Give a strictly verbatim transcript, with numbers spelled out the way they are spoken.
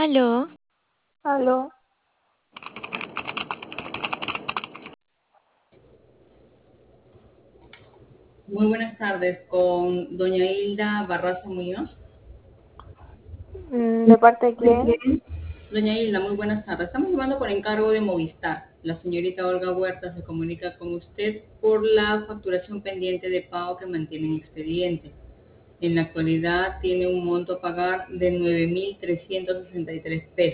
Aló, Aló, Muy buenas tardes con doña Hilda Barraza Muñoz. mm, ¿de parte de quién? Doña Hilda, muy buenas tardes. Estamos llamando por encargo de Movistar. La señorita Olga Huerta se comunica con usted por la facturación pendiente de pago que mantiene en expediente. En la actualidad tiene un monto a pagar de nueve mil trescientos sesenta y tres pesos.